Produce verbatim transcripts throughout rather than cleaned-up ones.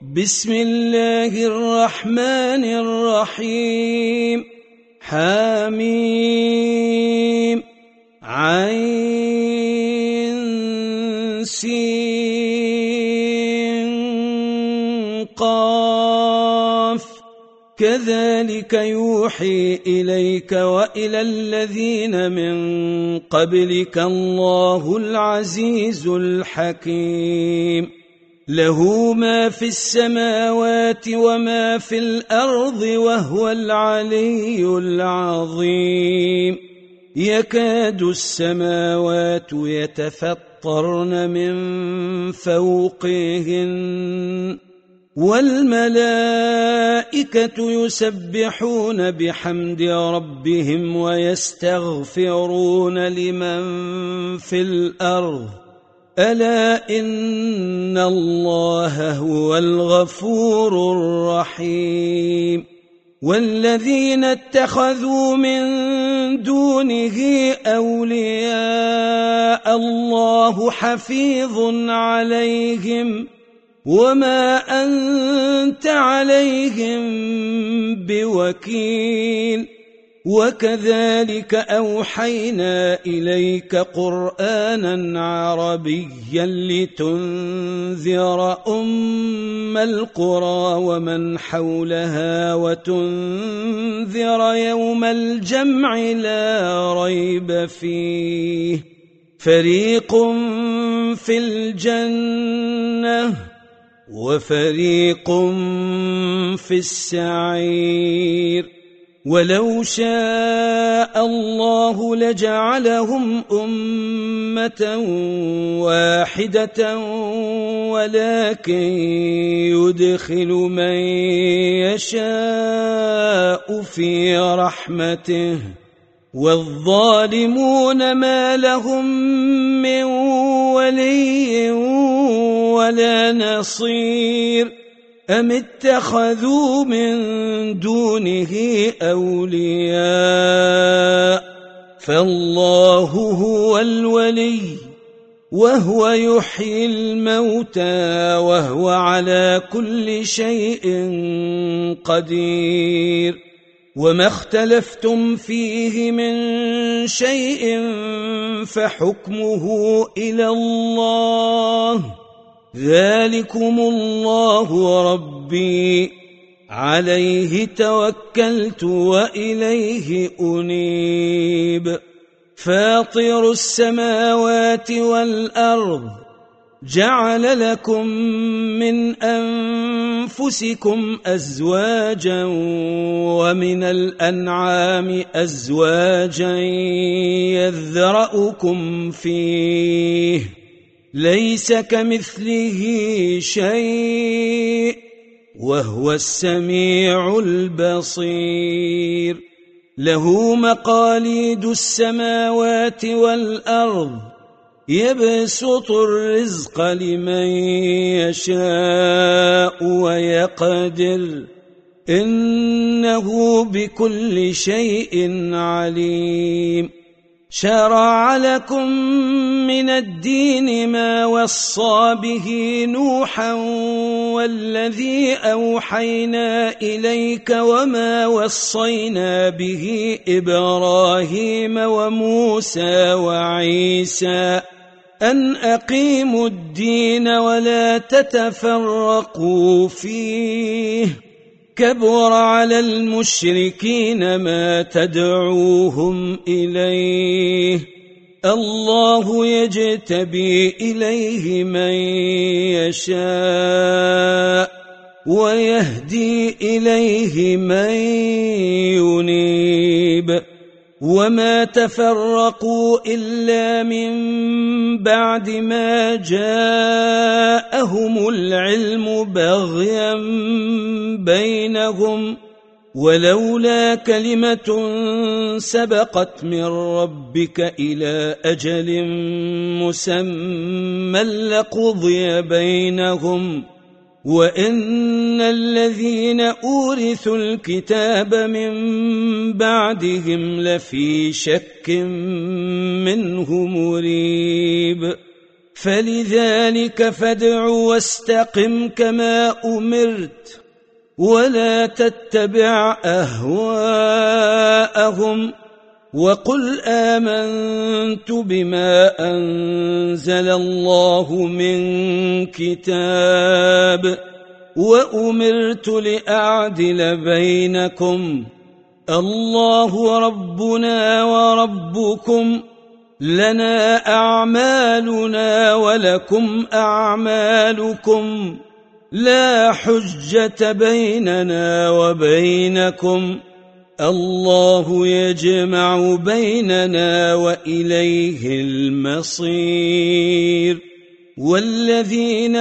بسم الله الرحمن الرحيم حميم عين سين قاف كذلك يوحي إليك وإلى الذين من قبلك الله العزيز الحكيم له ما في السماوات وما في الأرض وهو العلي العظيم يكاد السماوات يتفطرن من فوقهن والملائكة يسبحون بحمد ربهم ويستغفرون لمن في الأرض ألا إن الله هو الغفور الرحيم والذين اتخذوا من دونه أولياء الله حفيظ عليهم وما أنت عليهم بوكيل وكذلك أوحينا إليك قرآنا عربيا لتنذر أم القرى ومن حولها وتنذر يوم الجمع لا ريب فيه فريق في الجنة وفريق في السعير ولو شاء الله لجعلهم أمة واحدة ولكن يدخل من يشاء في رحمته والظالمون ما لهم من ولي ولا نصير أم اتخذوا من دونه أولياء فالله هو الولي وهو يحيي الموتى وهو على كل شيء قدير وما اختلفتم فيه من شيء فحكمه إلى الله ذلكم الله ربي عليه توكلت وإليه أنيب فاطر السماوات والأرض جعل لكم من أنفسكم أزواجا ومن الأنعام أزواجا يذرأكم فيه ليس كمثله شيء وهو السميع البصير له مقاليد السماوات والأرض يبسط الرزق لمن يشاء ويقدر إنه بكل شيء عليم شرع لكم من الدين ما وصى به نوحا والذي أوحينا إليك وما وصينا به إبراهيم وموسى وعيسى أن أقيموا الدين ولا تتفرقوا فيه كبر على المشركين ما تدعوهم إليه الله يجتبي إليه من يشاء ويهدي إليه من ينيب وما تفرقوا إلا من بعد ما جاءهم العلم بغيا بينهم ولولا كلمة سبقت من ربك إلى أجل مسمى لقضي بينهم وإن الذين أورثوا الكتاب من بعدهم لفي شك منه مريب فلذلك فادع واستقم كما أمرت ولا تتبع أهواءهم وقل آمنت بما أنزل الله من كتاب وأمرت لأعدل بينكم الله ربنا وربكم لنا أعمالنا ولكم أعمالكم لا حجة بيننا وبينكم الله يجمع بيننا وإليه المصير والذين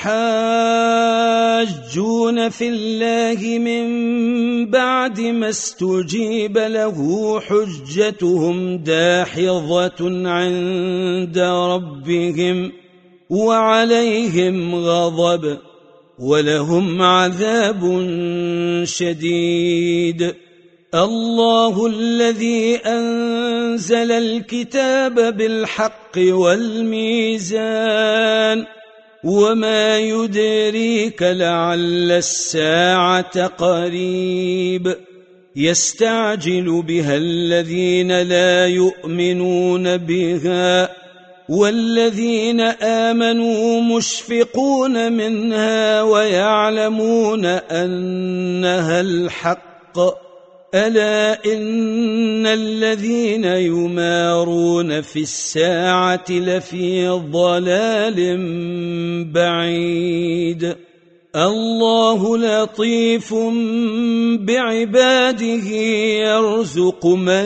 يحاجون في الله من بعد ما استجيب له حجتهم داحضة عند ربهم وعليهم غضب ولهم عذاب شديد الله الذي أنزل الكتاب بالحق والميزان وما يدريك لعل الساعة قريب يستعجل بها الذين لا يؤمنون بها والذين آمنوا مشفقون منها ويعلمون أنها الحق ألا إن الذين يمارون في الساعة لفي ضلال بعيد الله لطيف بعباده يرزق من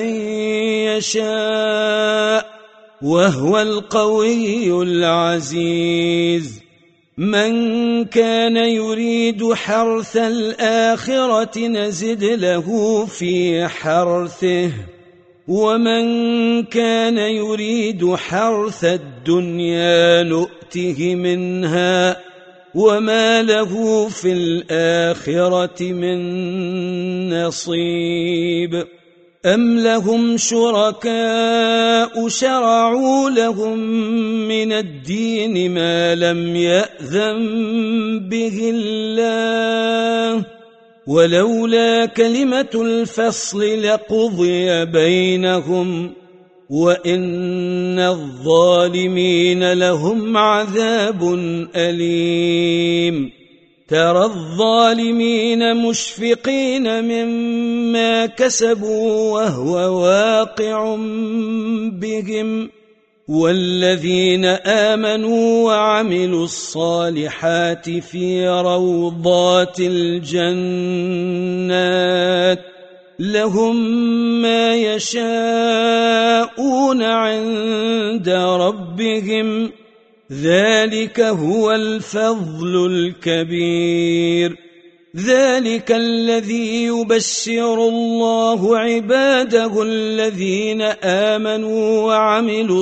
يشاء وهو القوي العزيز من كان يريد حرث الآخرة نزد له في حرثه ومن كان يريد حرث الدنيا نؤته منها وما له في الآخرة من نصيب أم لهم شركاء شرعوا لهم من الدين ما لم يأذن به الله ولولا كلمة الفصل لقضي بينهم وإن الظالمين لهم عذاب أليم ترى الظالمين مشفقين مما كسبوا وهو واقع بهم والذين آمنوا وعملوا الصالحات في روضات الجنات لهم ما يشاءون عند ربهم ذلك هو الفضل الكبير ذلك الذي يبشر الله عباده الذين آمنوا وعملوا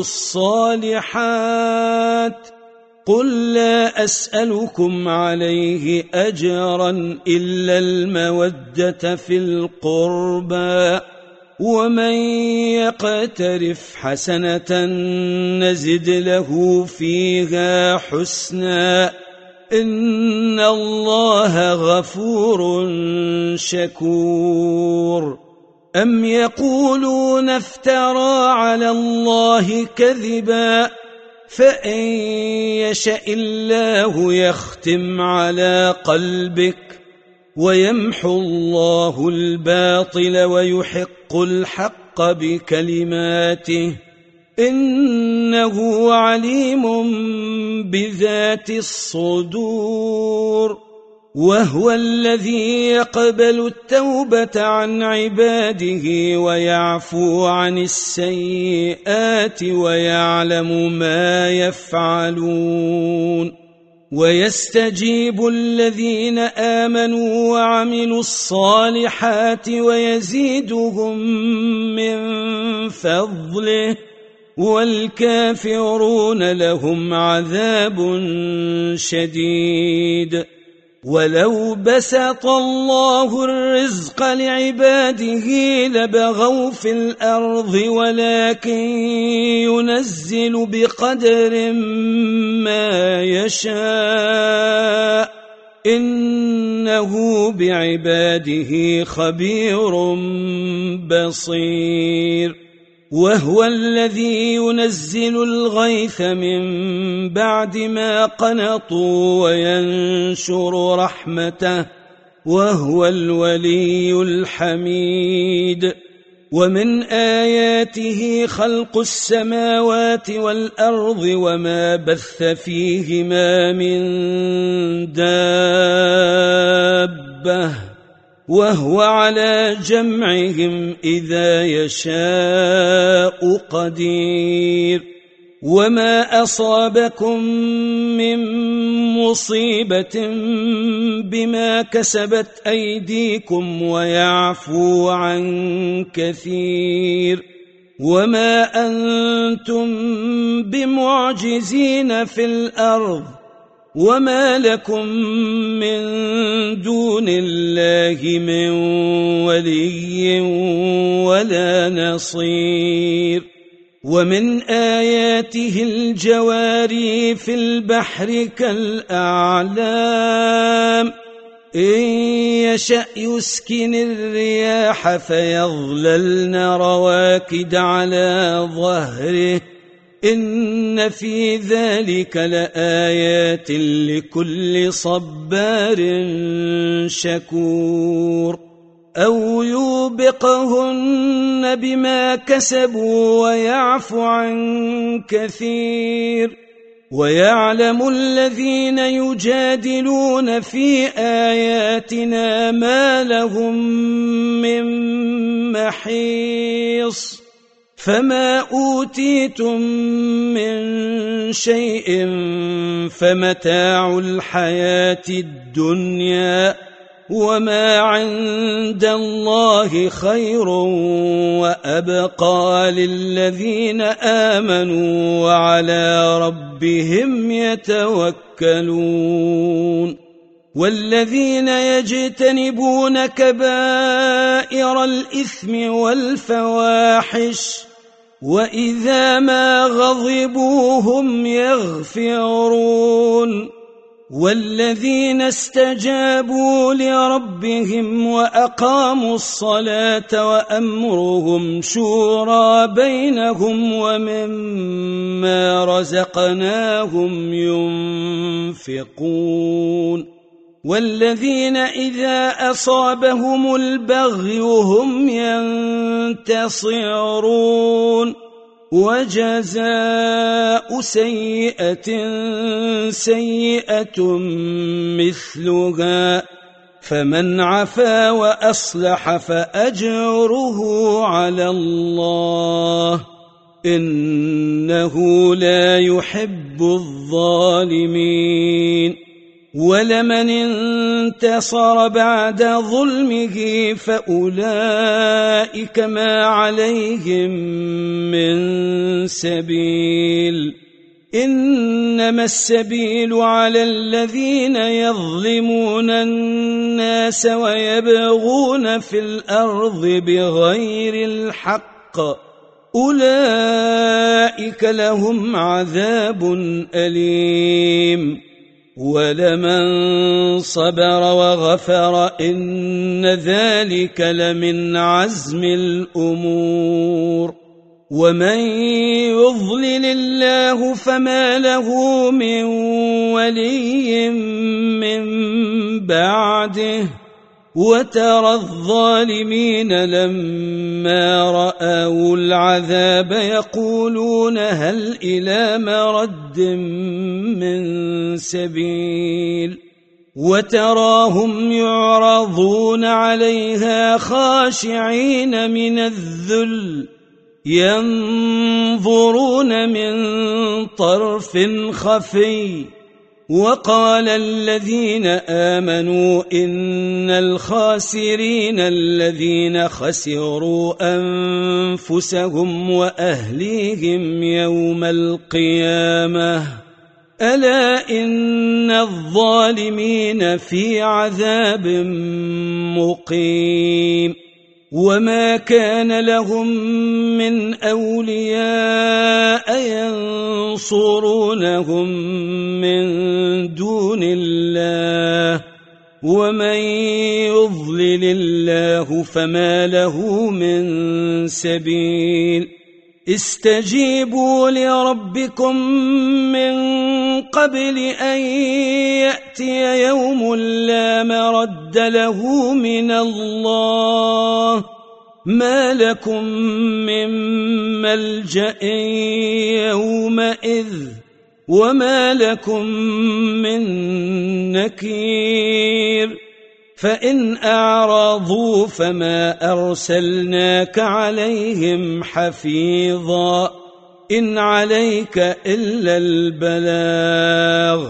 الصالحات قل لا أسألكم عليه أجرا إلا المودة في القربى ومن يقترف حسنة نزد له فيها حسنا إن الله غفور شكور أم يقولون افترى على الله كذبا فإن يشأ الله يختم على قلبك ويمحو الله الباطل ويحق الحق بكلماته إنه عليم بذات الصدور وهو الذي يقبل التوبة عن عباده ويعفو عن السيئات ويعلم ما يفعلون ويستجيب الذين آمنوا وعملوا الصالحات ويزيدهم من فضله والكافرون لهم عذاب شديد ولو بسط الله الرزق لعباده لبغوا في الأرض ولكن ينزل بقدر ما يشاء إنه بعباده خبير بصير وهو الذي ينزل الغيث من بعد ما قنطوا وينشر رحمته وهو الولي الحميد ومن آياته خلق السماوات والأرض وما بث فيهما من دابة وهو على جمعهم إذا يشاء قدير وما أصابكم من مصيبة بما كسبت أيديكم ويعفو عن كثير وما أنتم بمعجزين في الأرض وما لكم من دون الله من ولي ولا نصير ومن آياته الجواري في البحر كالأعلام إن يشأ يسكن الرياح فيظللن رواكد على ظهره إن في ذلك لآيات لكل صبار شكور أو يوبقهن بما كسبوا ويعفو عن كثير ويعلم الذين يجادلون في آياتنا ما لهم من محيص فما أوتيتم من شيء فمتاع الحياة الدنيا وما عند الله خير وأبقى للذين آمنوا وعلى ربهم يتوكلون والذين يجتنبون كبائر الإثم والفواحش وإذا ما غضبوا هم يغفرون والذين استجابوا لربهم وأقاموا الصلاة وأمرهم شورى بينهم ومما رزقناهم ينفقون والذين إذا أصابهم البغي هم ينتصرون وجزاء سيئة سيئة مثلها فمن عفا وأصلح فأجره على الله إنه لا يحب الظالمين ولمن انتصر بعد ظلمه فأولئك ما عليهم من سبيل إنما السبيل على الذين يظلمون الناس ويبغون في الأرض بغير الحق أولئك لهم عذاب أليم ولمن صبر وغفر إن ذلك لمن عزم الأمور ومن يضلل الله فما له من ولي من بعده وترى الظالمين لما رأوا العذاب يقولون هل إلى مرد من سبيل وتراهم يعرضون عليها خاشعين من الذل ينظرون من طرف خفي وقال الذين آمنوا إن الخاسرين الذين خسروا أنفسهم وأهليهم يوم القيامة ألا إن الظالمين في عذاب مقيم وما كان لهم من أولياء ينصرونهم من دون الله ومن يضلل الله فما له من سبيل استجيبوا لربكم من قبل أن يأتي يوم لا مرد له من الله ما لكم من ملجأ يومئذ وما لكم من نكير فإن أعرضوا فما أرسلناك عليهم حفيظا إن عليك إلا البلاغ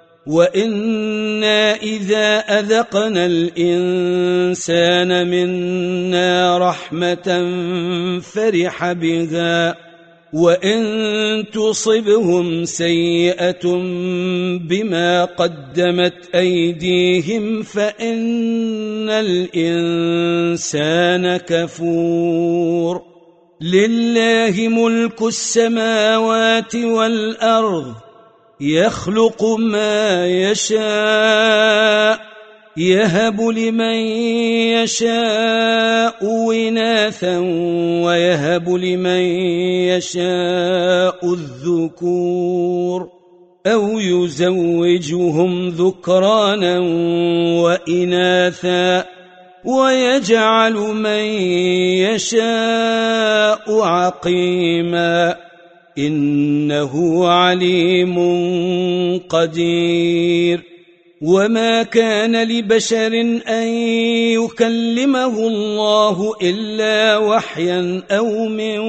وإنا إذا أذقنا الإنسان منا رحمة فرح بها وإن تصبهم سيئة بما قدمت أيديهم فإن الإنسان كفور لله ملك السماوات والأرض يخلق ما يشاء يهب لمن يشاء إناثا ويهب لمن يشاء الذكور أو يزوجهم ذكرانا وإناثا ويجعل من يشاء عقيما إنه عليم قدير وما كان لبشر أن يكلمه الله إلا وحيا أو من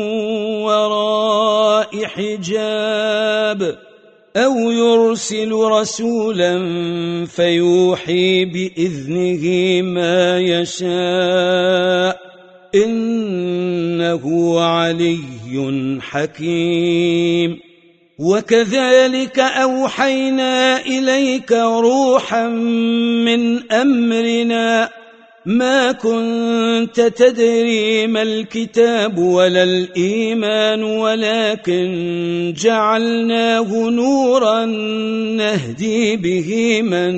وراء حجاب أو يرسل رسولا فيوحي بإذنه ما يشاء إنه علي حكيم وكذلك أوحينا إليك روحا من أمرنا ما كنت تدري ما الكتاب ولا الإيمان ولكن جعلناه نورا نهدي به من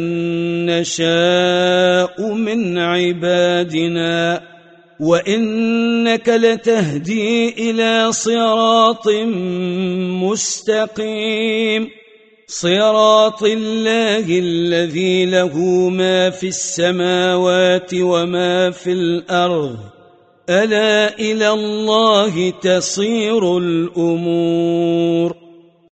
نشاء من عبادنا وإنك لتهدي إلى صراط مستقيم صراط الله الذي له ما في السماوات وما في الأرض ألا إلى الله تصير الأمور